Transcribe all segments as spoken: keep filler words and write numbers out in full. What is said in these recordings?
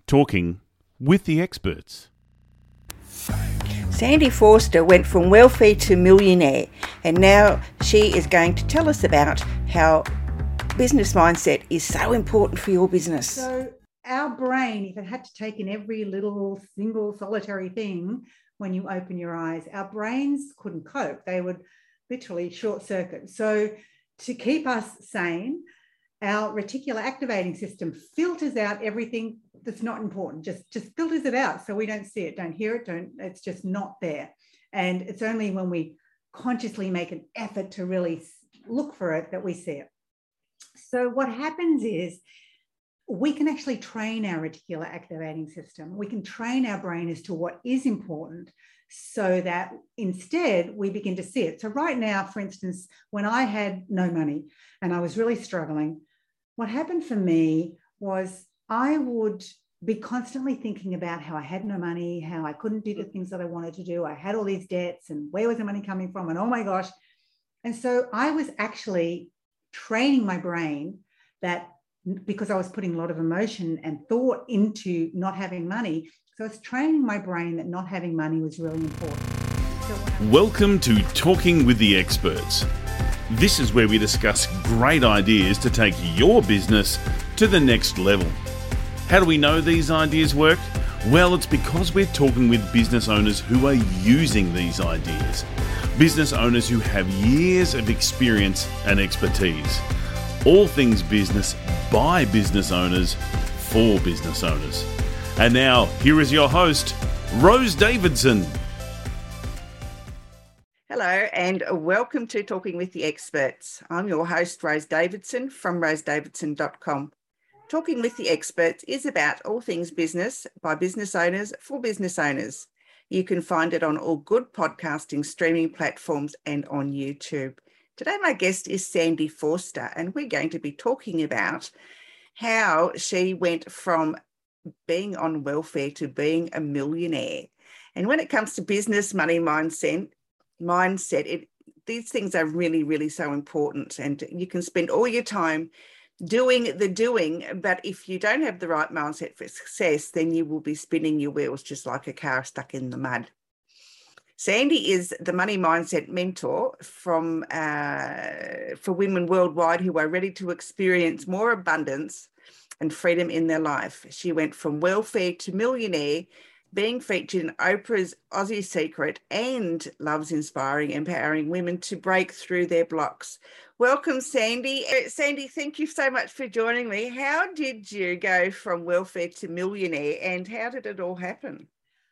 Talking with the experts. Sandy Forster went from wealthy to millionaire, and now she is going to tell us about how business mindset is so important for your business. So our brain, if it had to take in every little single solitary thing when you open your eyes, our brains couldn't cope. They would literally short circuit. So to keep us sane, our reticular activating system filters out everything that's not important, just, just filters it out so we don't see it, don't hear it, don't, it's just not there. And it's only when we consciously make an effort to really look for it that we see it. So what happens is we can actually train our reticular activating system. We can train our brain as to what is important so that instead we begin to see it. So right now, for instance, when I had no money and I was really struggling, what happened for me was I would be constantly thinking about how I had no money, how I couldn't do the things that I wanted to do. I had all these debts and where was the money coming from? And oh my gosh. And so I was actually training my brain that because I was putting a lot of emotion and thought into not having money. So I was training my brain that not having money was really important. So Welcome to Talking with the Experts. This is where we discuss great ideas to take your business to the next level. How do we know these ideas work? Well, it's because we're talking with business owners who are using these ideas. Business owners who have years of experience and expertise. All things business by business owners for business owners. And now, here is your host, Rose Davidson. Hello and welcome to Talking with the Experts. I'm your host, Rose Davidson from rose davidson dot com. Talking with the Experts is about all things business by business owners for business owners. You can find it on all good podcasting streaming platforms and on YouTube. Today, my guest is Sandy Forster, and we're going to be talking about how she went from being on welfare to being a millionaire. And when it comes to business, money, mindset, mindset, it, these things are really, really so important. And you can spend all your time doing the doing, but if you don't have the right mindset for success, then you will be spinning your wheels just like a car stuck in the mud. Sandy is the money mindset mentor from uh, for women worldwide who are ready to experience more abundance and freedom in their life. She went from welfare to millionaire, being featured in Oprah's Aussie Secret, and loves inspiring, empowering women to break through their blocks. Welcome, Sandy. Sandy, thank you so much for joining me. How did you go from welfare to millionaire, and how did it all happen?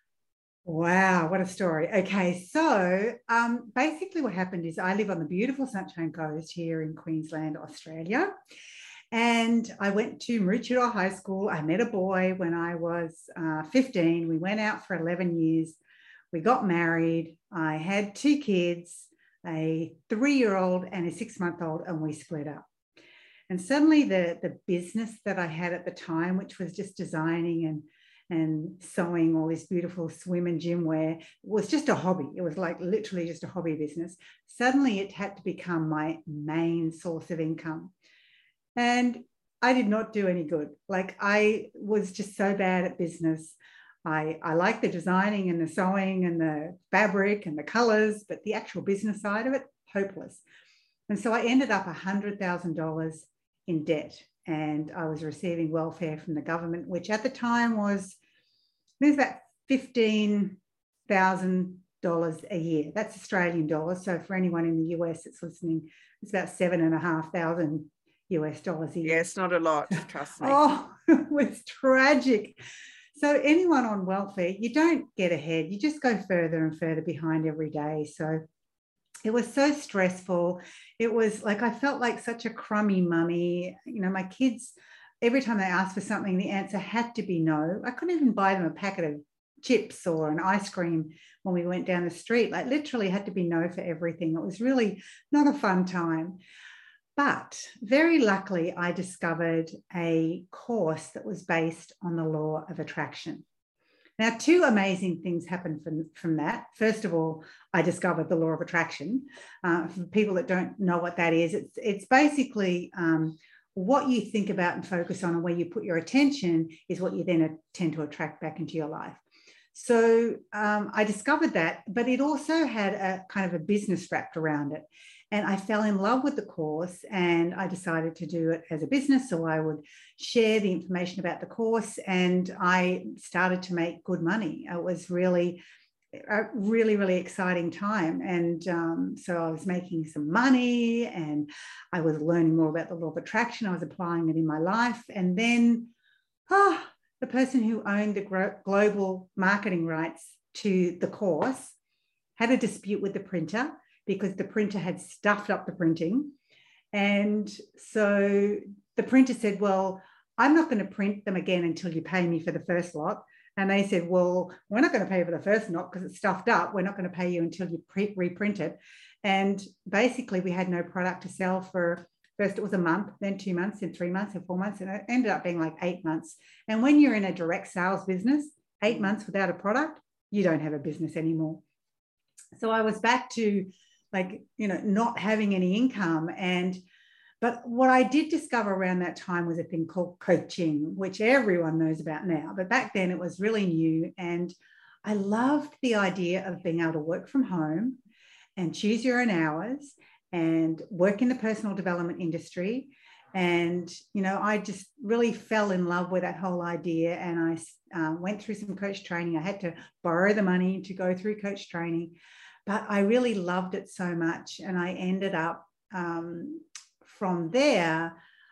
Wow, what a story. Okay, so um, basically what happened is I live on the beautiful Sunshine Coast here in Queensland, Australia. And I went to Maroochydore High School. I met a boy when I was uh, fifteen. We went out for eleven years. We got married. I had two kids, a three-year-old and a six-month-old, and we split up. And suddenly the, the business that I had at the time, which was just designing and and sewing all this beautiful swim and gym wear, was just a hobby. It was like literally just a hobby business. Suddenly it had to become my main source of income. And I did not do any good. Like I was just so bad at business. I, I like the designing and the sewing and the fabric and the colors, but the actual business side of it, hopeless. And so I ended up one hundred thousand dollars in debt. And I was receiving welfare from the government, which at the time was, it was about fifteen thousand dollars a year. That's Australian dollars. So for anyone in the U S that's listening, it's about seven and a half thousand U S dollars a year. Yeah, it's not a lot, trust me. Oh, it was tragic. So anyone on welfare, you don't get ahead. You just go further and further behind every day. So it was so stressful. It was like, I felt like such a crummy mummy. You know, my kids, every time they asked for something, the answer had to be no. I couldn't even buy them a packet of chips or an ice cream when we went down the street. Like literally had to be no for everything. It was really not a fun time. But very luckily, I discovered a course that was based on the law of attraction. Now, two amazing things happened from, from that. First of all, I discovered the law of attraction. Uh, for people that don't know what that is, it's, it's basically um, what you think about and focus on and where you put your attention is what you then tend to attract back into your life. So um, I discovered that, but it also had a kind of a business wrapped around it. And I fell in love with the course, and I decided to do it as a business. So I would share the information about the course, and I started to make good money. It was really a really, really exciting time. And um, so I was making some money, and I was learning more about the law of attraction. I was applying it in my life. And then, oh, the person who owned the global marketing rights to the course had a dispute with the printer because the printer had stuffed up the printing. And so the printer said, well, I'm not going to print them again until you pay me for the first lot. And they said, well, we're not going to pay for the first lot because it's stuffed up. We're not going to pay you until you pre- reprint it. And basically we had no product to sell for, first it was a month, then two months, then three months, and four months. And it ended up being like eight months. And when you're in a direct sales business, eight months without a product, you don't have a business anymore. So I was back to like, you know, not having any income. And But what I did discover around that time was a thing called coaching, which everyone knows about now. But back then it was really new. And I loved the idea of being able to work from home and choose your own hours and work in the personal development industry. And, you know, I just really fell in love with that whole idea. And I uh, went through some coach training. I had to borrow the money to go through coach training, but I really loved it so much. And I ended up, um, from there,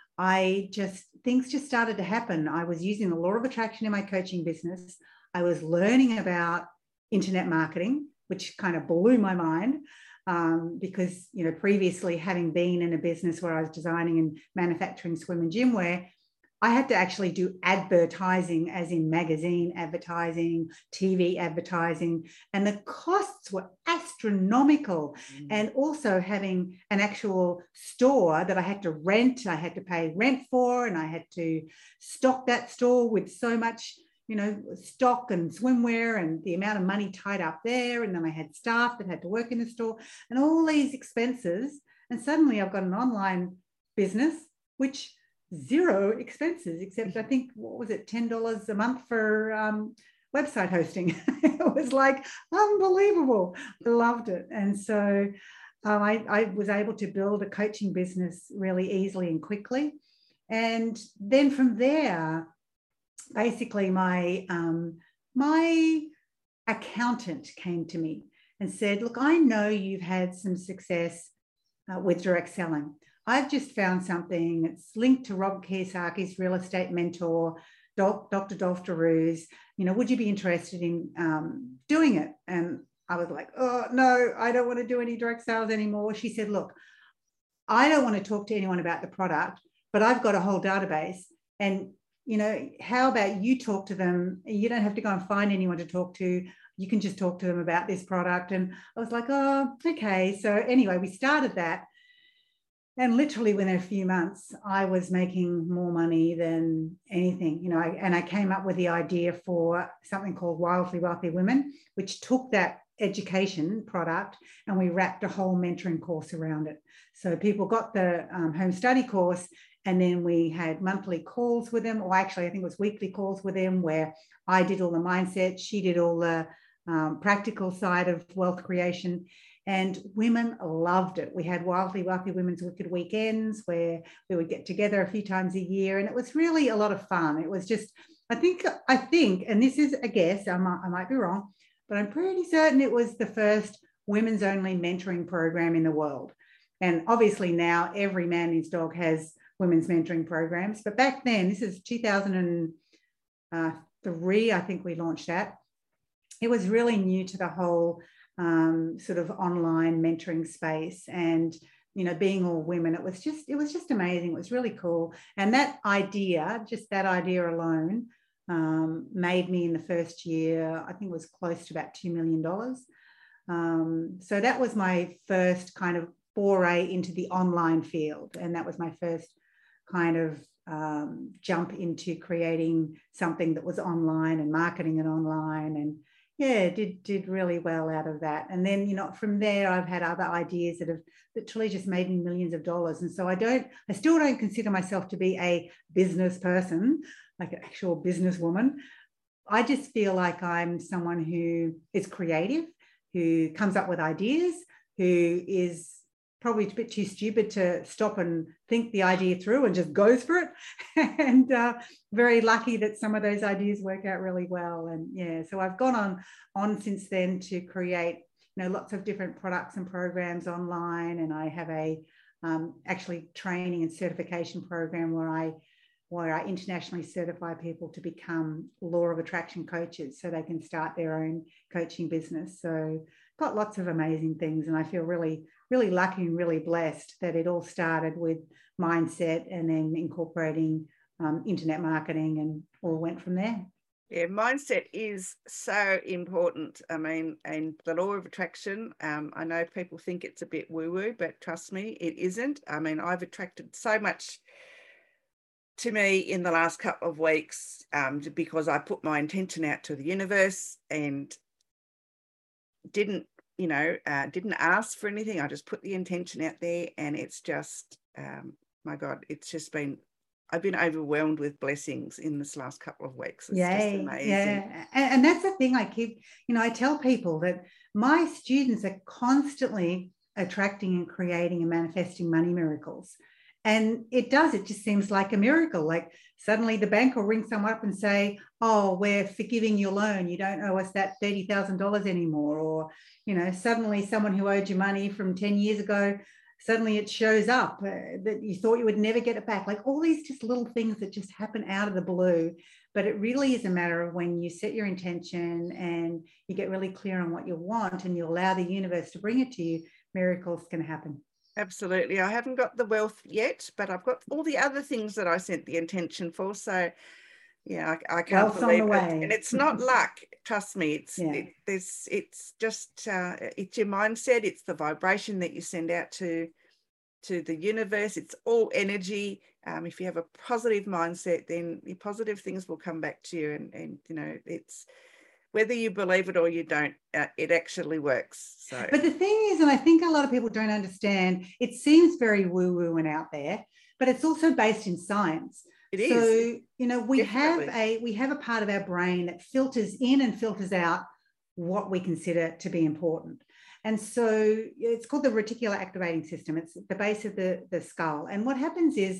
I just, things just started to happen. I was using the law of attraction in my coaching business. I was learning about internet marketing, which kind of blew my mind. Um, because, you know, previously having been in a business where I was designing and manufacturing swim and gym wear, I had to actually do advertising, as in magazine advertising, T V advertising, and the costs were astronomical. Mm. And also having an actual store that I had to rent, I had to pay rent for, and I had to stock that store with so much, you know, stock and swimwear and the amount of money tied up there. And then I had staff that had to work in the store and all these expenses. And suddenly I've got an online business, which zero expenses, except I think, what was it, ten dollars a month for um, website hosting. It was like unbelievable. I loved it. And so um, I, I was able to build a coaching business really easily and quickly. And then from there, basically my um, my accountant came to me and said, look, I know you've had some success uh, with direct selling. I've just found something that's linked to Rob Kiyosaki's real estate mentor, Doctor Dolph DeRuse. You know, would you be interested in um, doing it? And I was like, oh, no, I don't want to do any direct sales anymore. She said, look, I don't want to talk to anyone about the product, but I've got a whole database. And, you know, how about you talk to them? You don't have to go and find anyone to talk to. You can just talk to them about this product. And I was like, oh, okay. So anyway, we started that. And literally within a few months, I was making more money than anything, you know, I, and I came up with the idea for something called Wildly Wealthy Women, which took that education product and we wrapped a whole mentoring course around it. So people got the um, home study course, and then we had monthly calls with them, or actually I think it was weekly calls with them, where I did all the mindset, she did all the um, practical side of wealth creation. And women loved it. We had Wildly Wealthy Women's Wicked Weekends where we would get together a few times a year. And it was really a lot of fun. It was just, I think, I think, and this is a guess, I might, I might be wrong, but I'm pretty certain it was the first women's only mentoring program in the world. And obviously now every man and his dog has women's mentoring programs. But back then, this is two thousand three, I think we launched that. It was really new to the whole um, sort of online mentoring space, and, you know, being all women, it was just, it was just amazing. It was really cool. And that idea, just that idea alone, um, made me in the first year, I think it was close to about two million dollars. Um, so that was my first kind of foray into the online field. And that was my first kind of um, jump into creating something that was online and marketing it online. And yeah, did did really well out of that. And then, you know, from there, I've had other ideas that have literally just made me millions of dollars. And so I don't, I still don't consider myself to be a business person, like an actual businesswoman. I just feel like I'm someone who is creative, who comes up with ideas, who is probably a bit too stupid to stop and think the idea through and just goes for it. and uh, very lucky that some of those ideas work out really well. And yeah, so I've gone on, on since then to create, you know, lots of different products and programs online. And I have a um, actually training and certification program where I where I internationally certify people to become law of attraction coaches so they can start their own coaching business. So got lots of amazing things, and I feel really, really lucky and really blessed that it all started with mindset and then incorporating um, internet marketing, and all went from there. Yeah, mindset is so important. I mean, and the law of attraction, um, I know people think it's a bit woo-woo, but trust me, it isn't. I mean, I've attracted so much to me in the last couple of weeks um, because I put my intention out to the universe and didn't, you know, uh, didn't ask for anything. I just put the intention out there, and it's just, um, my God, it's just been, I've been overwhelmed with blessings in this last couple of weeks. It's Yay, just amazing. Yeah. And, and that's the thing I keep, you know, I tell people that my students are constantly attracting and creating and manifesting money miracles. And it does, it just seems like a miracle. Like suddenly the bank will ring someone up and say, oh, we're forgiving your loan. You don't owe us that thirty thousand dollars anymore. Or, you know, suddenly someone who owed you money from ten years ago, suddenly it shows up uh, that you thought you would never get it back. Like all these just little things that just happen out of the blue. But it really is a matter of when you set your intention and you get really clear on what you want and you allow the universe to bring it to you, miracles can happen. Absolutely. I haven't got the wealth yet, but I've got all the other things that I sent the intention for. So, yeah, I, I can't Wealth's believe on the it. way. And it's not luck. Trust me. It's yeah. it, there's it's just uh, it's your mindset. It's the vibration that you send out to to the universe. It's all energy. Um, if you have a positive mindset, then the positive things will come back to you. And and you know, it's whether you believe it or you don't, uh, it actually works. So, but the thing is, and I think a lot of people don't understand, it seems very woo-woo and out there, but it's also based in science. It so, is. you know, we Definitely. have a we have a part of our brain that filters in and filters out what we consider to be important. And so it's called the reticular activating system. It's the base of the, the skull. And what happens is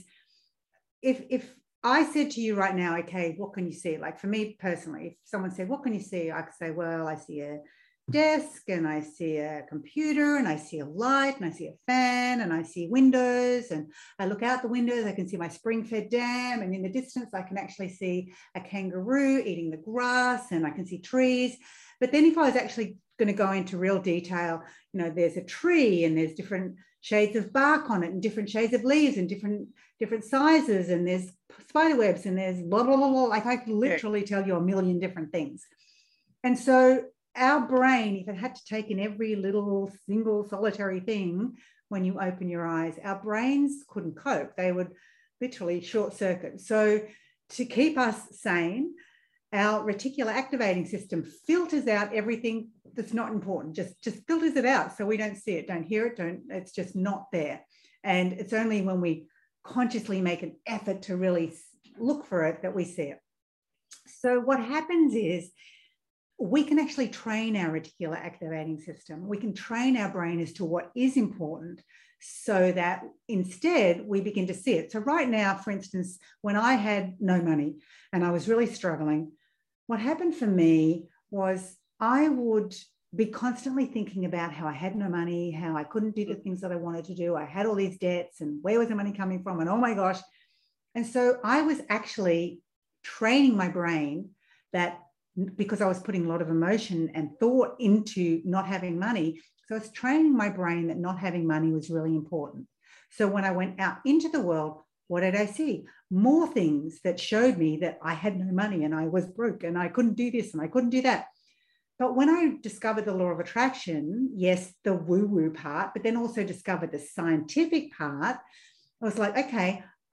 if if I said to you right now, okay, what can you see? Like for me personally, if someone said, what can you see? I could say, well, I see a desk and I see a computer and I see a light and I see a fan and I see windows, and I look out the windows, I can see my spring-fed dam, and in the distance I can actually see a kangaroo eating the grass, and I can see trees. But then if I was actually going to go into real detail, you know, there's a tree and there's different shades of bark on it and different shades of leaves and different different sizes, and there's spider webs and there's blah, blah, blah, blah. Like I can literally yeah. tell you a million different things. And so our brain, if it had to take in every little single solitary thing when you open your eyes, our brains couldn't cope. They would literally short circuit. So to keep us sane, our reticular activating system filters out everything that's not important, just, just filters it out so we don't see it, don't hear it, don't, it's just not there. And it's only when we consciously make an effort to really look for it that we see it. So what happens is we can actually train our reticular activating system. We can train our brain as to what is important so that instead we begin to see it. So right now, for instance, when I had no money and I was really struggling, what happened for me was I would be constantly thinking about how I had no money, how I couldn't do the things that I wanted to do. I had all these debts and where was the money coming from? And oh my gosh. And so I was actually training my brain that, because I was putting a lot of emotion and thought into not having money. So I was training my brain that not having money was really important. So when I went out into the world, what did I see? More things that showed me that I had no money and I was broke and I couldn't do this and I couldn't do that. But when I discovered the law of attraction, yes, the woo-woo part, but then also discovered the scientific part, I was like, okay,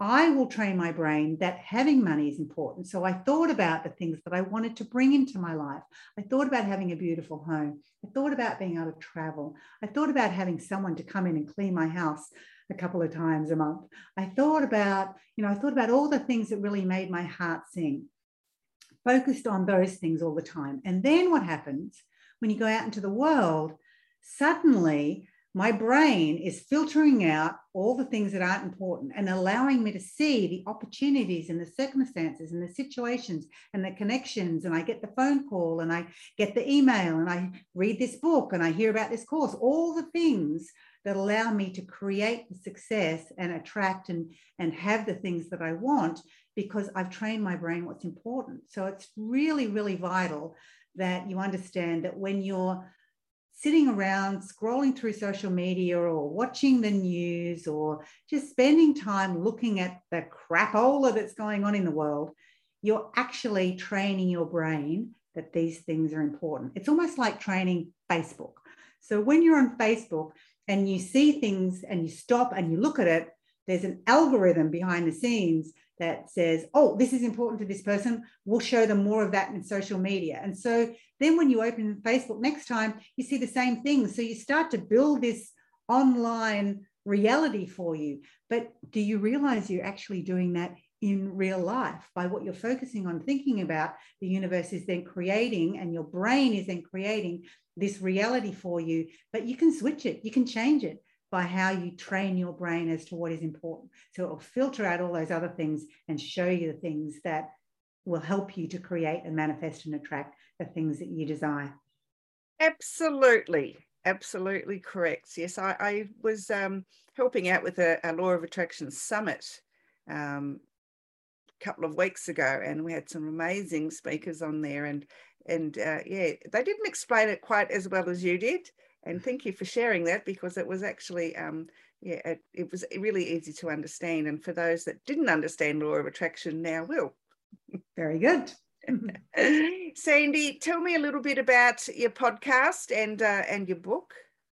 I will train my brain that having money is important. So I thought about the things that I wanted to bring into my life. I thought about having a beautiful home. I thought about being able to travel. I thought about having someone to come in and clean my house a couple of times a month. I thought about, you know, I thought about all the things that really made my heart sing. Focused on those things all the time. And then what happens when you go out into the world, suddenly my brain is filtering out all the things that aren't important and allowing me to see the opportunities and the circumstances and the situations and the connections. And I get the phone call and I get the email and I read this book and I hear about this course, all the things that allow me to create the success and attract and, and have the things that I want, because I've trained my brain what's important. So it's really, really vital that you understand that when you're sitting around scrolling through social media or watching the news or just spending time looking at the crapola that's going on in the world, you're actually training your brain that these things are important. It's almost like training Facebook. So when you're on Facebook and you see things and you stop and you look at it, there's an algorithm behind the scenes that says, oh, this is important to this person. We'll show them more of that in social media. And so then when you open Facebook next time, you see the same thing. So you start to build this online reality for you. But do you realize you're actually doing that in real life by what you're focusing on, thinking about? The universe is then creating and your brain is then creating this reality for you, but you can switch it, you can change it by how you train your brain as to what is important. So it will filter out all those other things and show you the things that will help you to create and manifest and attract the things that you desire. Absolutely. Absolutely correct. Yes, I, I was um, helping out with a, a Law of Attraction Summit um, a couple of weeks ago, and we had some amazing speakers on there. And, and uh, yeah, they didn't explain it quite as well as you did. And thank you for sharing that, because it was actually, um, yeah, it, it was really easy to understand. And for those that didn't understand Law of Attraction now will. Very good. Sandy, tell me a little bit about your podcast and uh, and your book.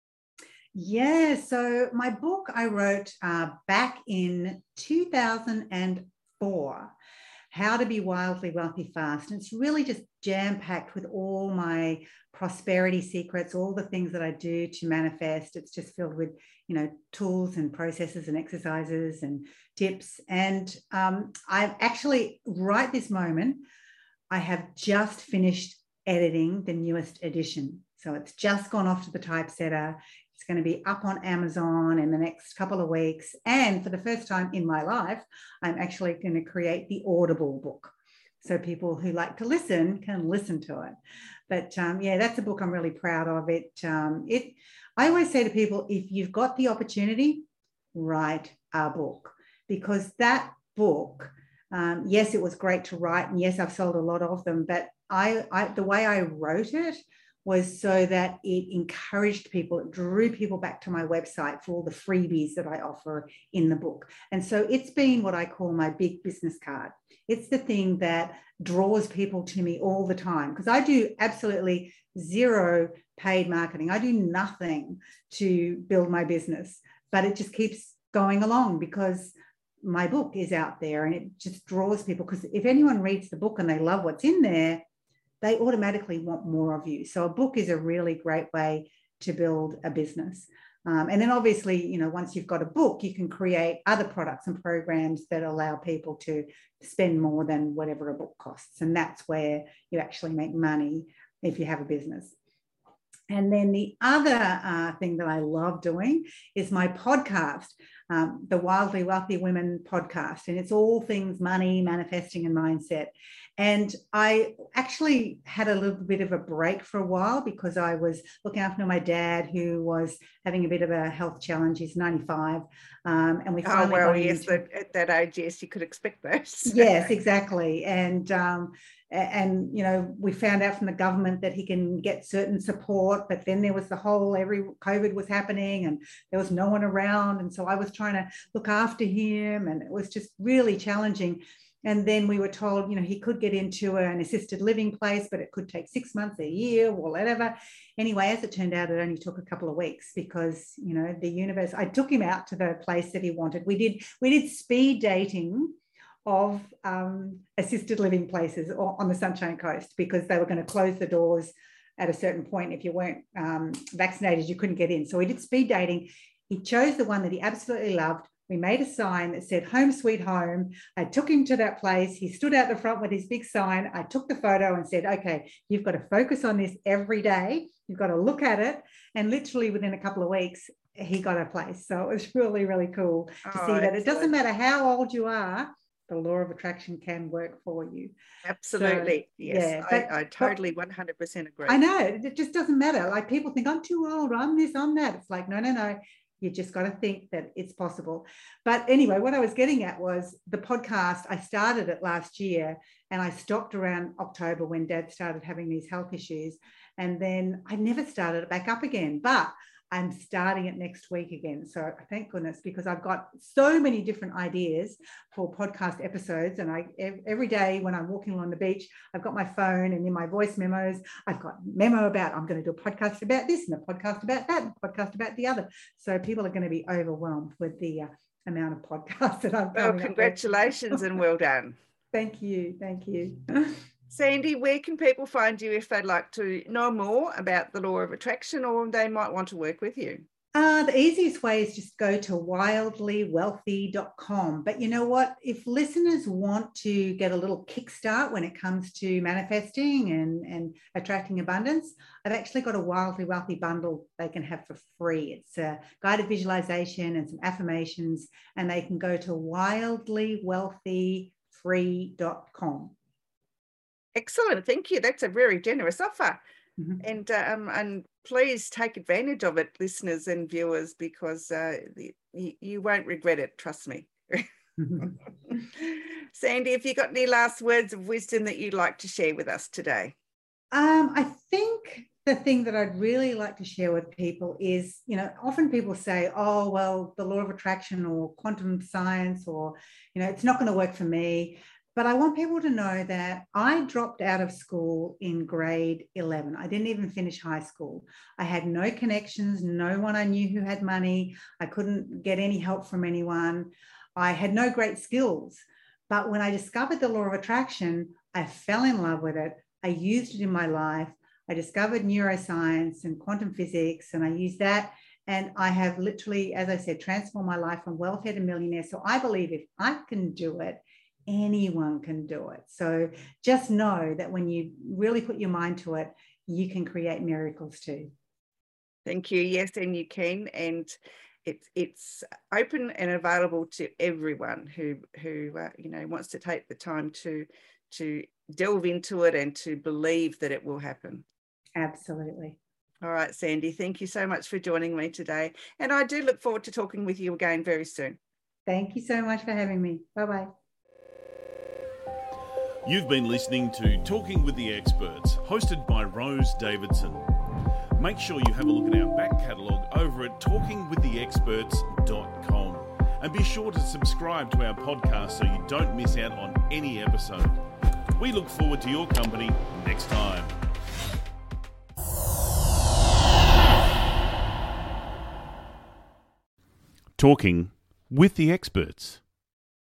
Yeah, so my book I wrote uh, back in two thousand four, How to Be Wildly Wealthy Fast. And it's really just jam-packed with all my prosperity secrets, all the things that I do to manifest. It's just filled with, you know, tools and processes and exercises and tips. And um, I've actually, right this moment, I have just finished editing the newest edition. So it's just gone off to the typesetter. It's going to be up on Amazon in the next couple of weeks. And for the first time in my life, I'm actually going to create the Audible book. So people who like to listen can listen to it. But um, yeah, that's a book I'm really proud of. It, um, it. I always say to people, if you've got the opportunity, write a book. Because that book, um, yes, it was great to write. And yes, I've sold a lot of them. But I, I the way I wrote it was so that it encouraged people, it drew people back to my website for all the freebies that I offer in the book. And so it's been what I call my big business card. It's the thing that draws people to me all the time, because I do absolutely zero paid marketing. I do nothing to build my business, but it just keeps going along because my book is out there and it just draws people. Because if anyone reads the book and they love what's in there, they automatically want more of you. So a book is a really great way to build a business. Um, and then obviously, you know, once you've got a book, you can create other products and programs that allow people to spend more than whatever a book costs. And that's where you actually make money if you have a business. And then the other uh, thing that I love doing is my podcast, um, the Wildly Wealthy Women podcast. And it's all things money, manifesting and mindset. And I actually had a little bit of a break for a while because I was looking after my dad, who was having a bit of a health challenge. He's ninety-five. Um, and we finally Oh, well, got yes, into... at, at that age, yes, you could expect those. Yes, exactly. And, um, and, you know, we found out from the government that he can get certain support, but then there was the whole, every COVID was happening and there was no one around. And so I was trying to look after him and it was just really challenging. And then we were told, you know, he could get into an assisted living place, but it could take six months, a year, or whatever. Anyway, as it turned out, it only took a couple of weeks because, you know, the universe, I took him out to the place that he wanted. We did, we did speed dating of um, assisted living places on the Sunshine Coast because they were going to close the doors at a certain point. If you weren't um, vaccinated, you couldn't get in. So we did speed dating. He chose the one that he absolutely loved. We made a sign that said home sweet home. I took him to that place. He stood out the front with his big sign. I took the photo and said, okay, you've got to focus on this every day. You've got to look at it. And literally within a couple of weeks, he got a place. So it was really, really cool to oh, see that excellent. It doesn't matter how old you are, the law of attraction can work for you. Absolutely. So, yes, yeah, but, I, I totally one hundred percent agree. I know. It just doesn't matter. Like people think, I'm too old, I'm this, I'm that. It's like, no, no, no. You just got to think that it's possible. But anyway, what I was getting at was the podcast. I started it last year and I stopped around October when Dad started having these health issues. And then I never started it back up again. But I'm starting it next week again. So thank goodness, because I've got so many different ideas for podcast episodes. And I every day when I'm walking along the beach, I've got my phone and in my voice memos, I've got memo about I'm going to do a podcast about this and a podcast about that and a podcast about the other. So people are going to be overwhelmed with the uh, amount of podcasts that I've Well, congratulations and well done. Thank you. Thank you. Sandy, where can people find you if they'd like to know more about the law of attraction or they might want to work with you? Uh, the easiest way is just go to wildly wealthy dot com. But you know what? If listeners want to get a little kickstart when it comes to manifesting and, and attracting abundance, I've actually got a Wildly Wealthy bundle they can have for free. It's a guided visualization and some affirmations, and they can go to wildly wealthy free dot com. Excellent. Thank you. That's a very generous offer. Mm-hmm. And um, and please take advantage of it, listeners and viewers, because uh, you, you won't regret it. Trust me. Mm-hmm. Sandy, have you got any last words of wisdom that you'd like to share with us today? Um, I think the thing that I'd really like to share with people is, you know, often people say, oh, well, the law of attraction or quantum science or, you know, it's not going to work for me. But I want people to know that I dropped out of school in grade eleven. I didn't even finish high school. I had no connections, no one I knew who had money. I couldn't get any help from anyone. I had no great skills. But when I discovered the law of attraction, I fell in love with it. I used it in my life. I discovered neuroscience and quantum physics, and I used that. And I have literally, as I said, transformed my life from welfare to millionaire. So I believe if I can do it, anyone can do it. So just know that when you really put your mind to it, you can create miracles too. Thank you. Yes, and you can. And it's it's open and available to everyone who who uh, you know wants to take the time to to delve into it and to believe that it will happen. Absolutely. All right, Sandy, thank you so much for joining me today. And I do look forward to talking with you again very soon. Thank you so much for having me. Bye-bye. You've been listening to Talking with the Experts, hosted by Rose Davidson. Make sure you have a look at our back catalogue over at talking with the experts dot com. And be sure to subscribe to our podcast so you don't miss out on any episode. We look forward to your company next time. Talking with the Experts.